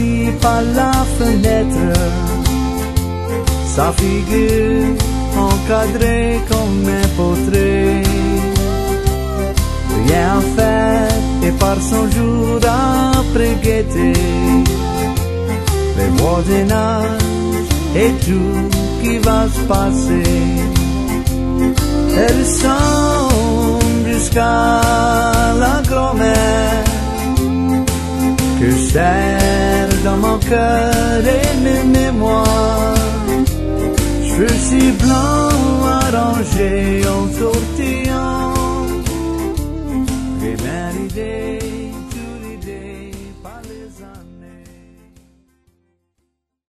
assis par la fenêtre, sa figure encadrée comme un portrait. Rien à faire et par son jour après gaieté, les voisinages et tout qui va se passer. Elle semble jusqu'à la grand-mère que je serre dans mon cœur et mes mémoires. Cheveux si blancs arrangés en tortillon.